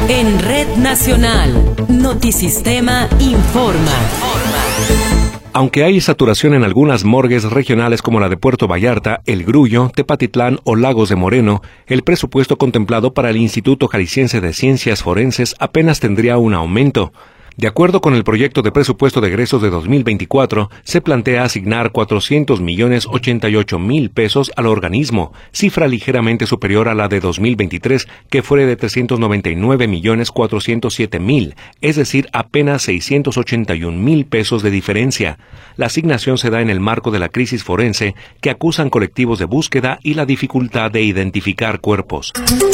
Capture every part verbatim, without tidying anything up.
En Red Nacional, Notisistema informa. Aunque hay saturación en algunas morgues regionales como la de Puerto Vallarta, El Grullo, Tepatitlán o Lagos de Moreno, el presupuesto contemplado para el Instituto Jalisciense de Ciencias Forenses apenas tendría un aumento. De acuerdo con el proyecto de presupuesto de egresos de dos mil veinticuatro, se plantea asignar cuatrocientos millones ochenta y ocho mil pesos al organismo, cifra ligeramente superior a la de dos mil veintitrés, que fue de trescientos noventa y nueve millones cuatrocientos siete mil, es decir, apenas seiscientos ochenta y un mil pesos de diferencia. La asignación se da en el marco de la crisis forense que acusan colectivos de búsqueda y la dificultad de identificar cuerpos.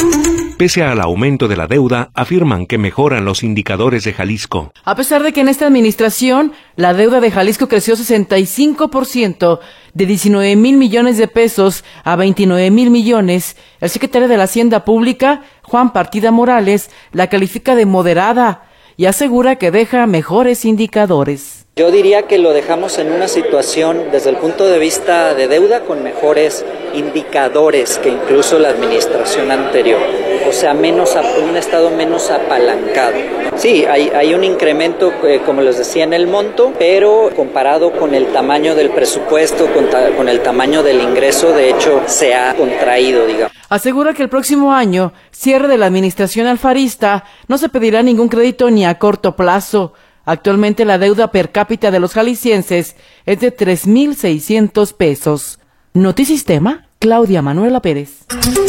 Pese al aumento de la deuda, afirman que mejoran los indicadores de Jalisco. A pesar de que en esta administración la deuda de Jalisco creció sesenta y cinco por ciento, de diecinueve mil millones de pesos a veintinueve mil millones, el secretario de la Hacienda Pública, Juan Partida Morales, la califica de moderada y asegura que deja mejores indicadores. Yo diría que lo dejamos en una situación desde el punto de vista de deuda con mejores indicadores que incluso la administración anterior, o sea, menos un estado menos apalancado. Sí, hay, hay un incremento, eh, como les decía, en el monto, pero comparado con el tamaño del presupuesto, con, ta, con el tamaño del ingreso, de hecho, se ha contraído, digamos. Asegura que el próximo año, cierre de la administración alfarista, no se pedirá ningún crédito ni a corto plazo. Actualmente la deuda per cápita de los jaliscienses es de tres mil seiscientos pesos. Notisistema, Claudia Manuela Pérez.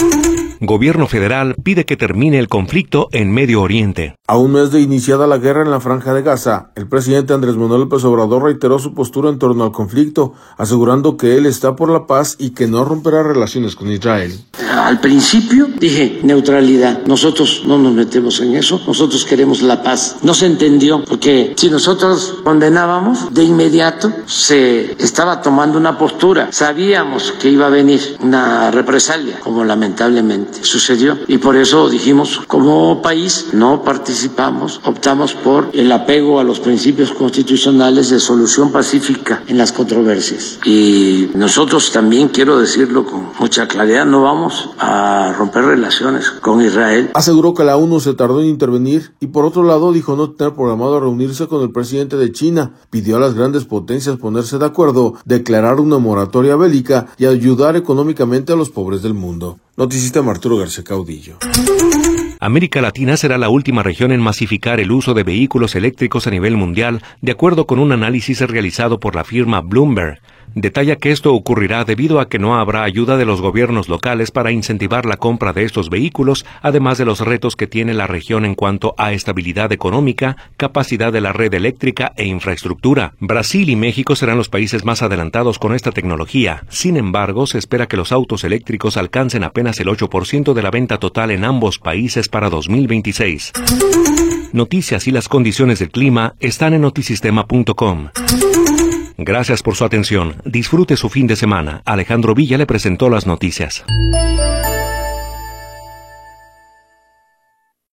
Gobierno federal pide que termine el conflicto en Medio Oriente. A un mes de iniciada la guerra en la Franja de Gaza, el presidente Andrés Manuel López Obrador reiteró su postura en torno al conflicto, asegurando que él está por la paz y que no romperá relaciones con Israel. Al principio dije neutralidad, nosotros no nos metemos en eso, nosotros queremos la paz. No se entendió, porque si nosotros condenábamos, de inmediato se estaba tomando una postura. Sabíamos que iba a venir una represalia, como lamentablemente sucedió, y por eso dijimos, como país no participamos, optamos por el apego a los principios constitucionales de solución pacífica en las controversias. Y nosotros también, quiero decirlo con mucha claridad, no vamos a romper relaciones con Israel. Aseguró que la ONU se tardó en intervenir y por otro lado dijo no tener programado reunirse con el presidente de China. Pidió a las grandes potencias ponerse de acuerdo, declarar una moratoria bélica y ayudar económicamente a los pobres del mundo. Notisistema Arturo García Caudillo. América Latina será la última región en masificar el uso de vehículos eléctricos a nivel mundial, de acuerdo con un análisis realizado por la firma Bloomberg. Detalla que esto ocurrirá debido a que no habrá ayuda de los gobiernos locales para incentivar la compra de estos vehículos, además de los retos que tiene la región en cuanto a estabilidad económica, capacidad de la red eléctrica e infraestructura. Brasil y México serán los países más adelantados con esta tecnología. Sin embargo, se espera que los autos eléctricos alcancen apenas el ocho por ciento de la venta total en ambos países para dos mil veintiséis. Noticias y las condiciones del clima están en notisistema punto com. Gracias por su atención. Disfrute su fin de semana. Alejandro Villa le presentó las noticias.